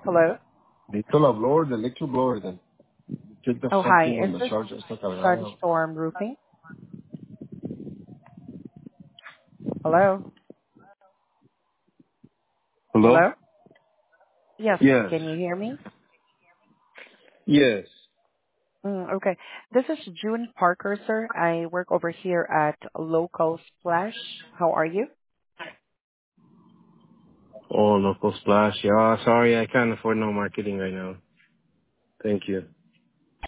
Hello? Necesito la blower, the electric blower then. Check the Oh, hi. fucking when Is the this charger está cargada. Sunstorm Roofing? Hello? Hello? Hello? Yes. Yes. Can you hear me? Yes. Okay. This is June Parker, sir. I work over here at Local Splash. How are you? Oh, local splash. Yeah, sorry, I can't afford no marketing right now. Thank you.